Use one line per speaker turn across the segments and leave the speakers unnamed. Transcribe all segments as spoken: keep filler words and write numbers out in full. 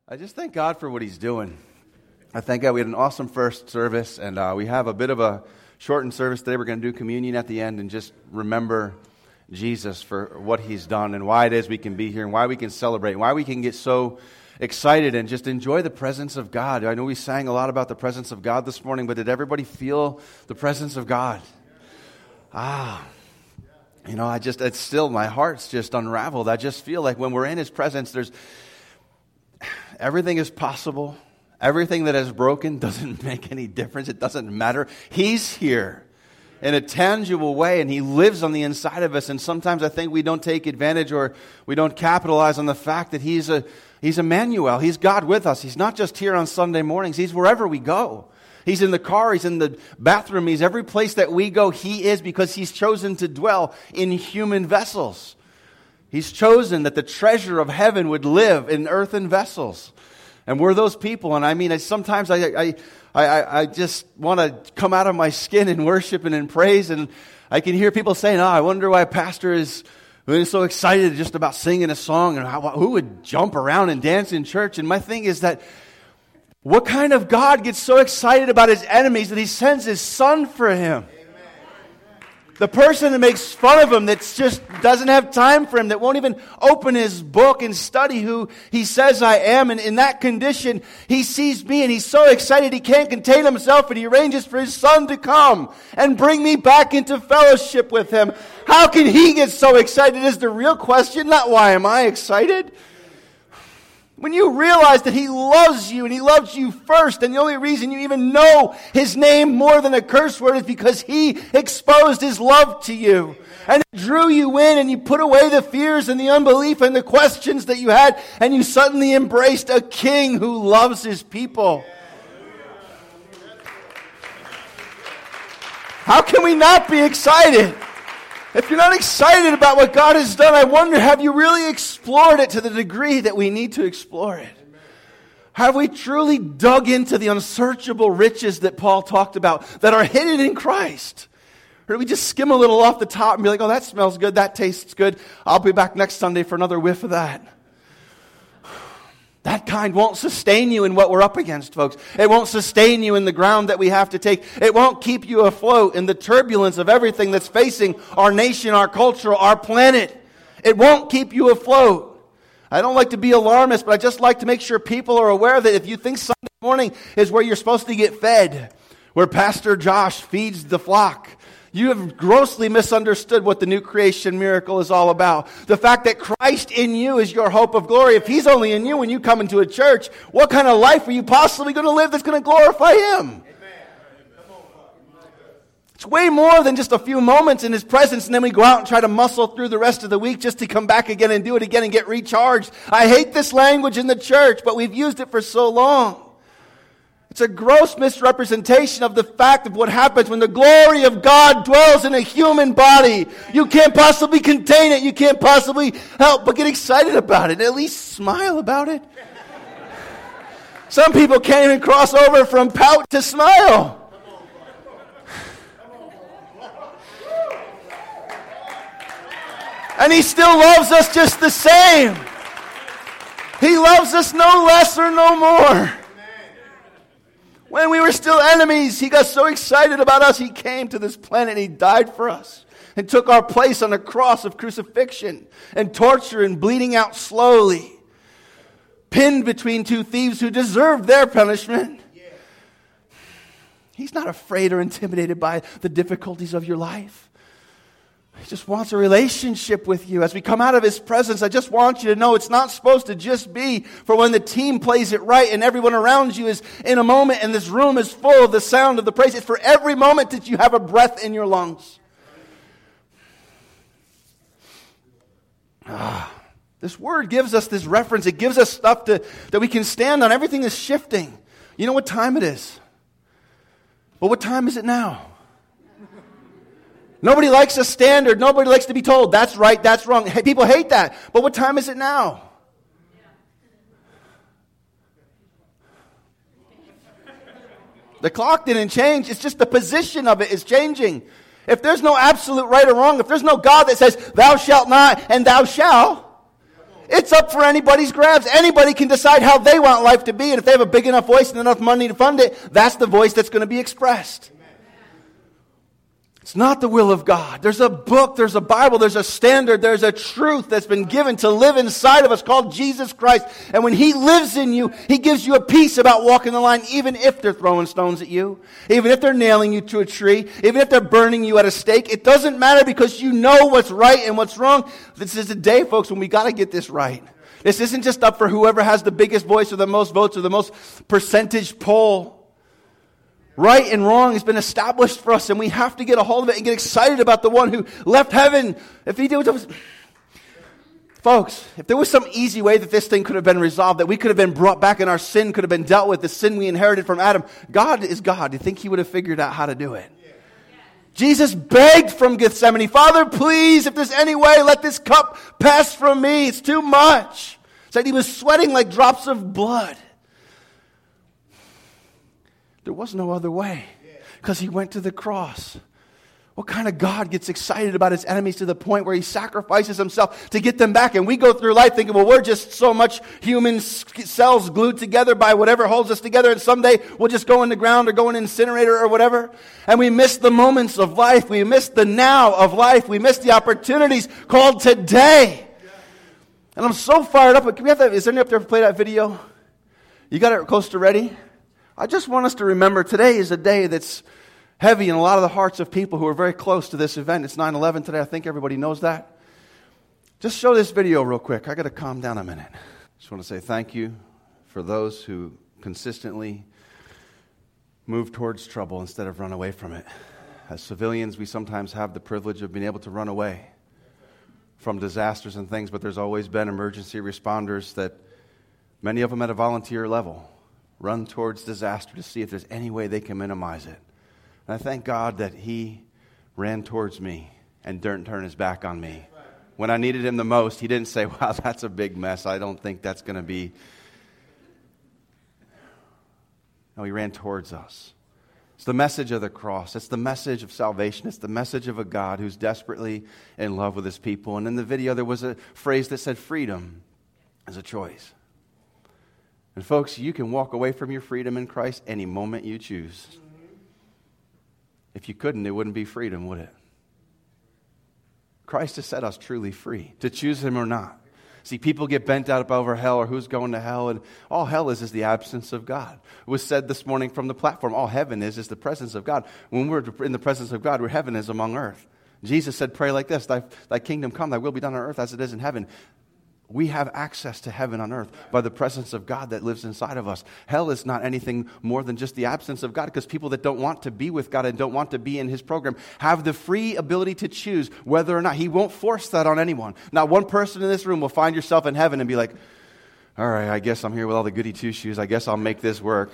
I just thank God for what He's doing. I thank God we had an awesome first service, and uh, we have a bit of a shortened service today. We're going to do communion at the end and just remember Jesus for what He's done and why it is we can be here and why we can celebrate and why we can get so excited and just enjoy the presence of God. I know we sang a lot about the presence of God this morning, but did everybody feel the presence of God? Ah, you know, I just, it's still, my heart's just unraveled. I just feel like when we're in His presence, there's, everything is possible. Everything that is broken doesn't make any difference. It doesn't matter. He's here in a tangible way, and He lives on the inside of us. And sometimes I think we don't take advantage or we don't capitalize on the fact that He's a He's Emmanuel. He's God with us. He's not just here on Sunday mornings. He's wherever we go. He's in the car. He's in the bathroom. He's every place that we go. He is, because He's chosen to dwell in human vessels. He's chosen that the treasure of heaven would live in earthen vessels. And we're those people. And I mean, I, sometimes I, I, I, I just want to come out of my skin in worship and in praise. And I can hear people saying, oh, I wonder why Pastor is so excited just about singing a song. And how, who would jump around and dance in church? And my thing is that what kind of God gets so excited about His enemies that He sends His Son for him? The person that makes fun of Him, that just doesn't have time for Him, that won't even open his book and study who He says I am. And in that condition, He sees me and He's so excited He can't contain Himself, and He arranges for His Son to come and bring me back into fellowship with Him. How can He get so excited is the real question, not why am I excited? When you realize that He loves you and He loves you first, and the only reason you even know His name more than a curse word is because He exposed His love to you. And it drew you in, and you put away the fears and the unbelief and the questions that you had, and you suddenly embraced a King who loves His people. How can we not be excited? If you're not excited about what God has done, I wonder, have you really explored it to the degree that we need to explore it? Have we truly dug into the unsearchable riches that Paul talked about that are hidden in Christ? Or do we just skim a little off the top and be like, oh, that smells good, that tastes good, I'll be back next Sunday for another whiff of that? That kind won't sustain you in what we're up against, folks. It won't sustain you in the ground that we have to take. It won't keep you afloat in the turbulence of everything that's facing our nation, our culture, our planet. It won't keep you afloat. I don't like to be alarmist, but I just like to make sure people are aware that if you think Sunday morning is where you're supposed to get fed, where Pastor Josh feeds the flock, you have grossly misunderstood what the new creation miracle is all about. The fact that Christ in you is your hope of glory. If He's only in you when you come into a church, what kind of life are you possibly going to live that's going to glorify Him? It's way more than just a few moments in His presence, and then we go out and try to muscle through the rest of the week just to come back again and do it again and get recharged. I hate this language in the church, but we've used it for so long. It's a gross misrepresentation of the fact of what happens when the glory of God dwells in a human body. You can't possibly contain it. You can't possibly help but get excited about it. At least smile about it. Some people can't even cross over from pout to smile. And He still loves us just the same. He loves us no less or no more. When we were still enemies, He got so excited about us, He came to this planet and He died for us and took our place on a cross of crucifixion and torture and bleeding out slowly, pinned between two thieves who deserved their punishment. He's not afraid or intimidated by the difficulties of your life. He just wants a relationship with you. As we come out of His presence, I just want you to know it's not supposed to just be for when the team plays it right and everyone around you is in a moment and this room is full of the sound of the praise. It's for every moment that you have a breath in your lungs. Ah, this word gives us this reference. It gives us stuff to, that we can stand on. Everything is shifting. You know what time it is? Well, what time is it now? Nobody likes a standard. Nobody likes to be told, that's right, that's wrong. Hey, people hate that. But what time is it now? The clock didn't change. It's just the position of it is changing. If there's no absolute right or wrong, if there's no God that says, thou shalt not and thou shalt, It's up for anybody's grabs. Anybody can decide how they want life to be, and if they have a big enough voice and enough money to fund it, that's the voice that's going to be expressed. It's not the will of God. There's a book, there's a Bible, there's a standard, there's a truth that's been given to live inside of us called Jesus Christ. And when He lives in you, He gives you a peace about walking the line, even if they're throwing stones at you, even if they're nailing you to a tree, even if they're burning you at a stake. It doesn't matter because you know what's right and what's wrong. This is a day, folks, when we got to get this right. This isn't just up for whoever has the biggest voice or the most votes or the most percentage poll. Right and wrong has been established for us, and we have to get a hold of it and get excited about the one who left heaven. If he did, folks, if there was some easy way that this thing could have been resolved, that we could have been brought back and our sin could have been dealt with, the sin we inherited from Adam, God is God. Do you think He would have figured out how to do it? Yeah. Jesus begged from Gethsemane, Father, please, if there's any way, let this cup pass from me. It's too much. Said he was sweating like drops of blood. There was no other way because He went to the cross. What kind of God gets excited about His enemies to the point where He sacrifices Himself to get them back? And we go through life thinking, well, we're just so much human cells glued together by whatever holds us together, and someday we'll just go in the ground or go in an incinerator or whatever. And we miss the moments of life. We miss the now of life. We miss the opportunities called today. And I'm so fired up. Can we have that? Is there any up there to play that video? You got it close to ready? I just want us to remember today is a day that's heavy in a lot of the hearts of people who are very close to this event. It's nine eleven today. I think everybody knows that. Just show this video real quick. I got to calm down a minute. Just want to say thank you for those who consistently move towards trouble instead of run away from it. As civilians, we sometimes have the privilege of being able to run away from disasters and things, but there's always been emergency responders that, many of them at a volunteer level, run towards disaster to see if there's any way they can minimize it. And I thank God that He ran towards me and didn't turn His back on me. When I needed Him the most, He didn't say, wow, that's a big mess. I don't think that's going to be... No, He ran towards us. It's the message of the cross. It's the message of salvation. It's the message of a God who's desperately in love with His people. And in the video, there was a phrase that said, freedom is a choice. And folks, you can walk away from your freedom in Christ any moment you choose. If you couldn't, it wouldn't be freedom, would it? Christ has set us truly free to choose Him or not. See, people get bent out over hell or who's going to hell, and all hell is is the absence of God. It was said this morning from the platform, all heaven is is the presence of God. When we're in the presence of God, where heaven is among earth. Jesus said, pray like this, thy, thy kingdom come, thy will be done on earth as it is in heaven. We have access to heaven on earth by the presence of God that lives inside of us. Hell is not anything more than just the absence of God, because people that don't want to be with God and don't want to be in His program have the free ability to choose whether or not. He won't force that on anyone. Not one person in this room will find yourself in heaven and be like, all right, I guess I'm here with all the goody two-shoes. I guess I'll make this work.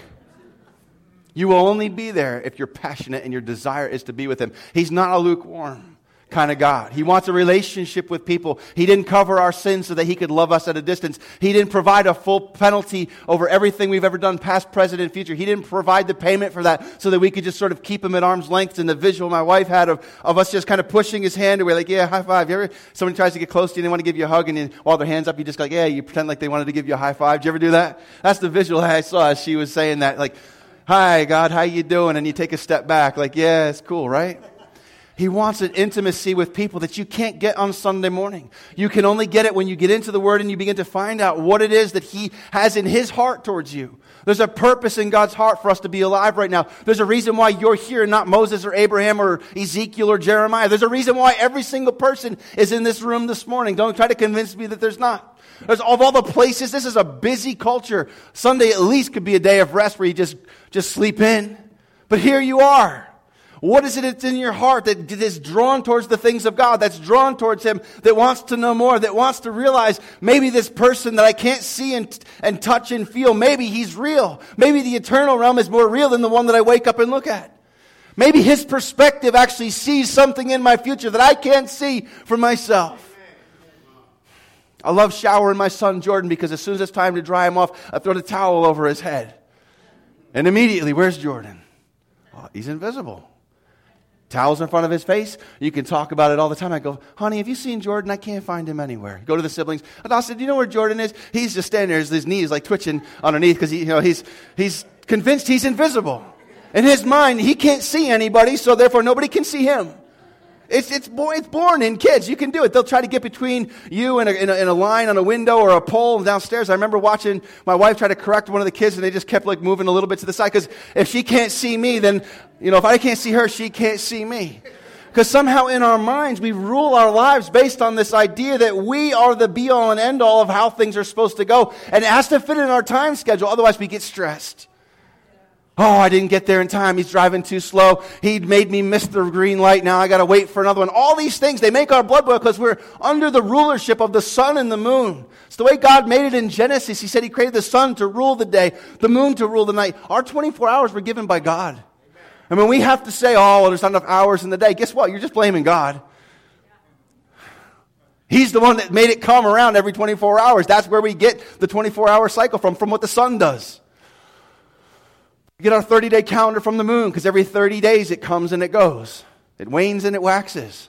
You will only be there if you're passionate and your desire is to be with Him. He's not a lukewarm kind of God. He wants a relationship with people. He didn't cover our sins so that He could love us at a distance. He didn't provide a full penalty over everything we've ever done, past, present, and future. He didn't provide the payment for that so that we could just sort of keep Him at arm's length. And the visual my wife had of, of us just kind of pushing His hand, and we're like, yeah, high five. You ever, somebody tries to get close to you and they want to give you a hug, and then while their hands up, you just like, yeah, you pretend like they wanted to give you a high five. Did you ever do that? That's the visual I saw as she was saying that, like, hi, God, how you doing? And you take a step back, like, yeah, it's cool, right? He wants an intimacy with people that you can't get on Sunday morning. You can only get it when you get into the Word and you begin to find out what it is that He has in His heart towards you. There's a purpose in God's heart for us to be alive right now. There's a reason why you're here, not Moses or Abraham or Ezekiel or Jeremiah. There's a reason why every single person is in this room this morning. Don't try to convince me that there's not. There's of all the places, this is a busy culture. Sunday at least could be a day of rest where you just, just sleep in. But here you are. What is it that's in your heart that is drawn towards the things of God, that's drawn towards Him, that wants to know more, that wants to realize maybe this person that I can't see and, and touch and feel, maybe he's real. Maybe the eternal realm is more real than the one that I wake up and look at. Maybe his perspective actually sees something in my future that I can't see for myself. I love showering my son Jordan because as soon as it's time to dry him off, I throw the towel over his head. And immediately, where's Jordan? Oh, he's invisible. Towels in front of his face. You can talk about it all the time. I go, honey, have you seen Jordan? I can't find him anywhere. Go to the siblings. And I said, do you know where Jordan is? He's just standing there. His knees like twitching underneath because he, you know, he's he's convinced he's invisible. In his mind, he can't see anybody, so therefore nobody can see him. It's it's, bo- it's born in kids. You can do it. They'll try to get between you and a, in, a, in a line on a window or a pole downstairs. I remember watching my wife try to correct one of the kids, and they just kept like moving a little bit to the side. Because if she can't see me, then, you know, if I can't see her, she can't see me. Because somehow in our minds, we rule our lives based on this idea that we are the be-all and end-all of how things are supposed to go. And it has to fit in our time schedule. Otherwise, we get stressed. Oh, I didn't get there in time. He's driving too slow. He made me miss the green light. Now I got to wait for another one. All these things, they make our blood boil because we're under the rulership of the sun and the moon. It's the way God made it in Genesis. He said he created the sun to rule the day, the moon to rule the night. Our twenty-four hours were given by God. I mean, we have to say, oh, well, there's not enough hours in the day. Guess what? You're just blaming God. He's the one that made it come around every twenty-four hours. That's where we get the twenty-four hour cycle from, from what the sun does. We get our thirty-day calendar from the moon because every thirty days it comes and it goes. It wanes and it waxes.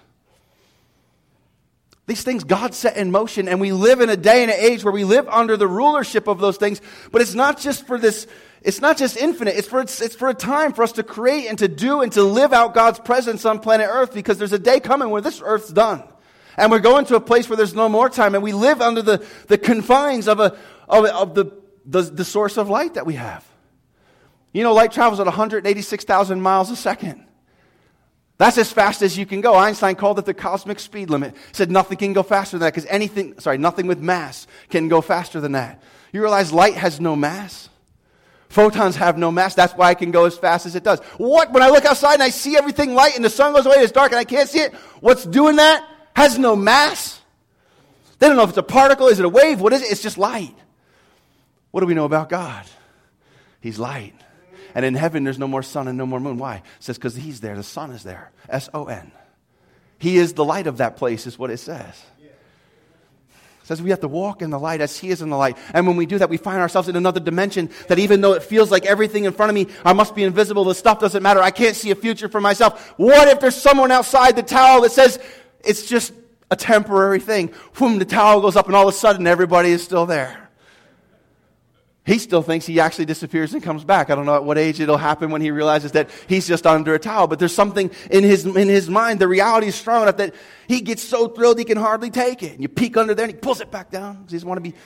These things God set in motion, and we live in a day and an age where we live under the rulership of those things. But it's not just for this, it's not just infinite. It's for, it's, it's for a time for us to create and to do and to live out God's presence on planet Earth, because there's a day coming where this Earth's done. And we're going to a place where there's no more time, and we live under the, the confines of, a, of, of the, the, the source of light that we have. You know, light travels at one hundred eighty-six thousand miles a second. That's as fast as you can go. Einstein called it the cosmic speed limit. He said nothing can go faster than that because anything, sorry, nothing with mass can go faster than that. You realize light has no mass? Photons have no mass. That's why it can go as fast as it does. What? When I look outside and I see everything light and the sun goes away and it's dark and I can't see it, what's doing that has no mass? They don't know if it's a particle, is it a wave, what is it? It's just light. What do we know about God? He's light. And in heaven, there's no more sun and no more moon. Why? It says because he's there. The sun is there. S O N. He is the light of that place is what it says. It says we have to walk in the light as he is in the light. And when we do that, we find ourselves in another dimension that even though it feels like everything in front of me, I must be invisible, the stuff doesn't matter, I can't see a future for myself. What if there's someone outside the tower that says it's just a temporary thing? Boom, the tower goes up and all of a sudden everybody is still there. He still thinks he actually disappears and comes back. I don't know at what age it'll happen when he realizes that he's just under a towel. But there's something in his in his mind. The reality is strong enough that he gets so thrilled he can hardly take it. And you peek under there and he pulls it back down because he doesn't want to be.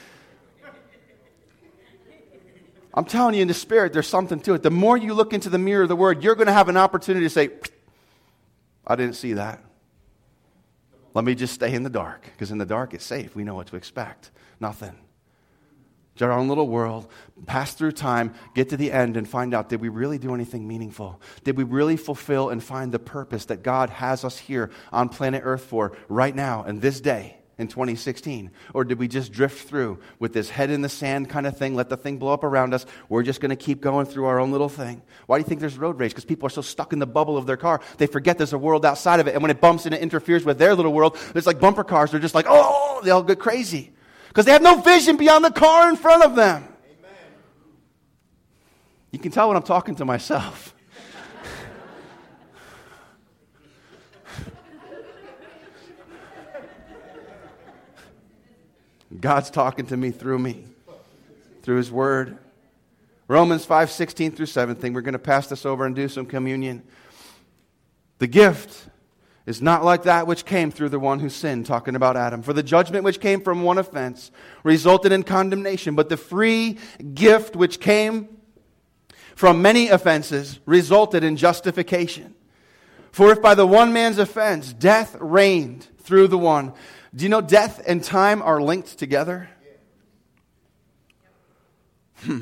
I'm telling you, in the spirit, there's something to it. The more you look into the mirror of the Word, you're going to have an opportunity to say, I didn't see that. Let me just stay in the dark. Because in the dark, it's safe. We know what to expect. Nothing. Our own little world, pass through time, get to the end and find out, did we really do anything meaningful? Did we really fulfill and find the purpose that God has us here on planet Earth for right now and this day in twenty sixteen? Or did we just drift through with this head in the sand kind of thing, let the thing blow up around us? We're just going to keep going through our own little thing. Why do you think there's road rage? Because people are so stuck in the bubble of their car, they forget there's a world outside of it. And when it bumps and it interferes with their little world, it's like bumper cars. They're just like, oh, they all get crazy. Because they have no vision beyond the car in front of them. Amen. You can tell when I'm talking to myself. God's talking to me through me, through His Word. Romans five, sixteen through seventeen. We're going to pass this over and do some communion. The gift is not like that which came through the one who sinned, talking about Adam. For the judgment which came from one offense resulted in condemnation, but the free gift which came from many offenses resulted in justification. For if by the one man's offense death reigned through the one. Do you know death and time are linked together? Hmm.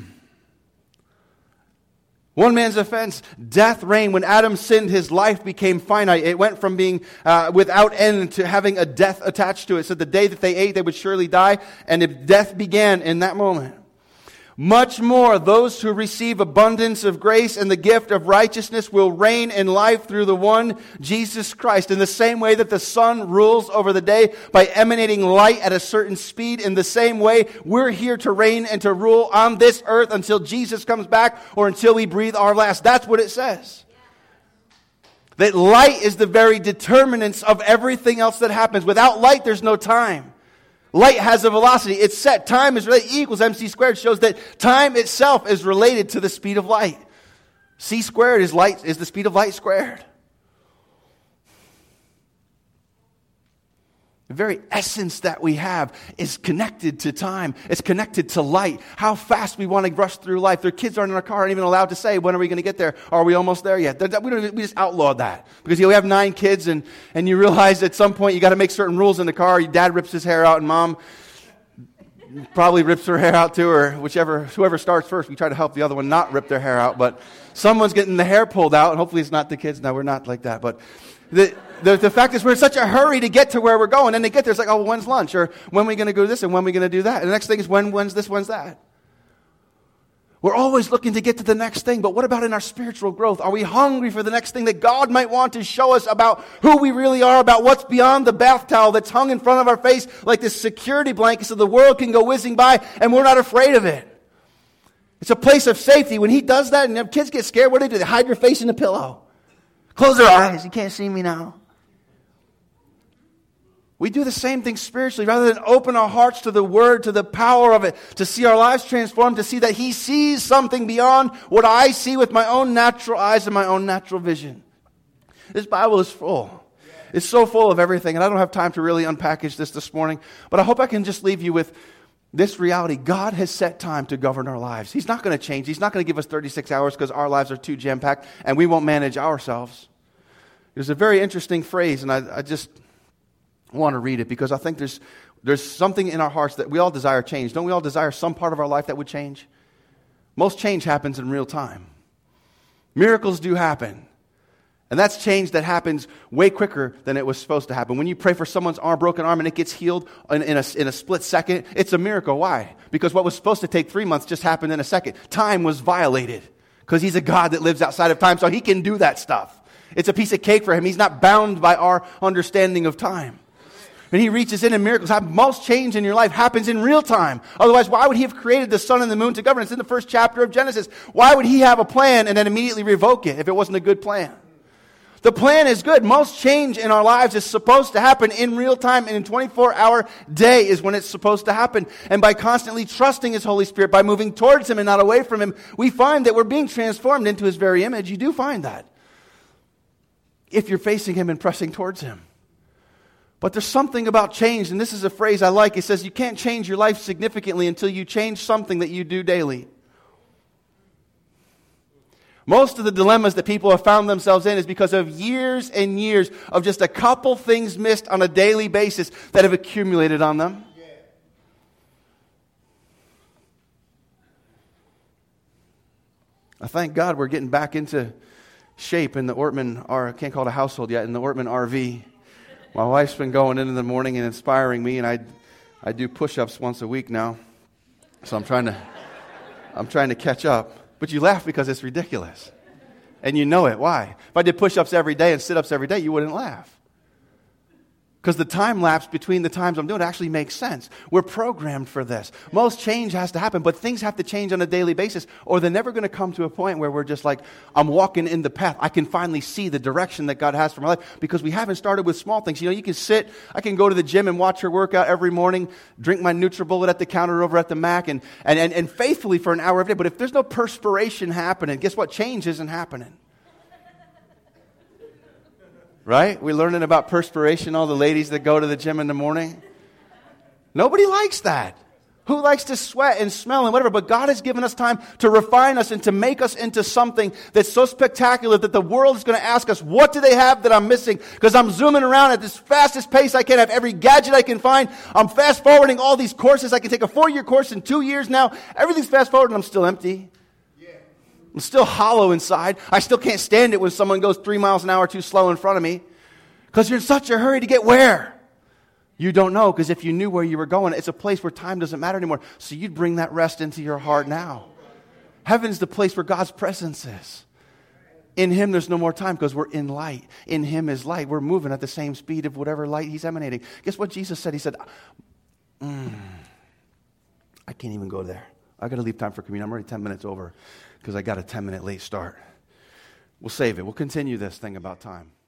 One man's offense, death reigned. When Adam sinned, his life became finite. It went from being uh, without end to having a death attached to it. So the day that they ate, they would surely die. And if death began in that moment, much more those who receive abundance of grace and the gift of righteousness will reign in life through the one, Jesus Christ. In the same way that the sun rules over the day by emanating light at a certain speed, in the same way we're here to reign and to rule on this earth until Jesus comes back or until we breathe our last. That's what it says. That light is the very determinants of everything else that happens. Without light, there's no time. Light has a velocity. It's set. Time is related. E equals mc squared shows that time itself is related to the speed of light. C squared is light is the speed of light squared. The very essence that we have is connected to time. It's connected to light. How fast we want to rush through life. Their kids aren't in our car, aren't even allowed to say, when are we going to get there? Are we almost there yet? We, don't, we just outlawed that. Because you know, we have nine kids, and, and you realize at some point you got to make certain rules in the car. Your dad rips his hair out, and mom probably rips her hair out too, or whichever, whoever starts first. We try to help the other one not rip their hair out, but someone's getting the hair pulled out, and hopefully it's not the kids. No, we're not like that, but... The, the the fact is we're in such a hurry to get to where we're going. And they get there, it's like, oh, when's lunch? Or when are we going to go to this and when are we going to do that? And the next thing is when, when's this, when's that? We're always looking to get to the next thing. But what about in our spiritual growth? Are we hungry for the next thing that God might want to show us about who we really are, about what's beyond the bath towel that's hung in front of our face like this security blanket so the world can go whizzing by and we're not afraid of it? It's a place of safety. When he does that and the kids get scared, what do they do? They hide their face in the pillow. Close their eyes. You can't see me now. We do the same thing spiritually. Rather than open our hearts to the Word, to the power of it, to see our lives transformed, to see that He sees something beyond what I see with my own natural eyes and my own natural vision. This Bible is full. It's so full of everything, and I don't have time to really unpackage this this morning, but I hope I can just leave you with this reality. God has set time to govern our lives. He's not going to change. He's not going to give us thirty-six hours because our lives are too jam-packed and we won't manage ourselves. There's a very interesting phrase, and I, I just want to read it because I think there's there's something in our hearts that we all desire change. Don't we all desire some part of our life that would change? Most change happens in real time. Miracles do happen. And that's change that happens way quicker than it was supposed to happen. When you pray for someone's arm, broken arm, and it gets healed in, in, a, in a split second, it's a miracle. Why? Because what was supposed to take three months just happened in a second. Time was violated because He's a God that lives outside of time, so He can do that stuff. It's a piece of cake for Him. He's not bound by our understanding of time. And He reaches in and miracles happen. Most change in your life happens in real time. Otherwise, why would He have created the sun and the moon to govern? It's in the first chapter of Genesis. Why would He have a plan and then immediately revoke it if it wasn't a good plan? The plan is good. Most change in our lives is supposed to happen in real time, and in a twenty-four hour day is when it's supposed to happen. And by constantly trusting His Holy Spirit, by moving towards Him and not away from Him, we find that we're being transformed into His very image. You do find that if you're facing Him and pressing towards Him. But there's something about change, and this is a phrase I like. It says you can't change your life significantly until you change something that you do daily. Most of the dilemmas that people have found themselves in is because of years and years of just a couple things missed on a daily basis that have accumulated on them. Yeah. I thank God we're getting back into shape in the Ortman, or I can't call it a household yet, in the Ortman R V. My wife's been going in in the morning and inspiring me, and I I do push-ups once a week now. So I'm trying to I'm trying to catch up. But you laugh because it's ridiculous. And you know it. Why? If I did push-ups every day and sit-ups every day, you wouldn't laugh. Because the time lapse between the times I'm doing it actually makes sense. We're programmed for this. Most change has to happen, but things have to change on a daily basis, or they're never going to come to a point where we're just like, I'm walking in the path. I can finally see the direction that God has for my life, because we haven't started with small things. You know, you can sit, I can go to the gym and watch her workout every morning, drink my NutriBullet at the counter over at the Mac, and, and, and, and faithfully for an hour every day. But if there's no perspiration happening, guess what? Change isn't happening. Right? We're learning about perspiration, all the ladies that go to the gym in the morning. Nobody likes that. Who likes to sweat and smell and whatever? But God has given us time to refine us and to make us into something that's so spectacular that the world is going to ask us, what do they have that I'm missing? Because I'm zooming around at this fastest pace I can. I have every gadget I can find. I'm fast forwarding all these courses. I can take a four-year course in two years now. Everything's fast forward and I'm still empty. I'm still hollow inside. I still can't stand it when someone goes three miles an hour too slow in front of me. Because you're in such a hurry to get where? You don't know, because if you knew where you were going, it's a place where time doesn't matter anymore. So you'd bring that rest into your heart now. Heaven's the place where God's presence is. In Him there's no more time because we're in light. In Him is light. We're moving at the same speed of whatever light He's emanating. Guess what Jesus said? He said, mm, I can't even go there. I got to leave time for communion. I'm already ten minutes over because I got a ten minute late start. We'll save it. We'll continue this thing about time.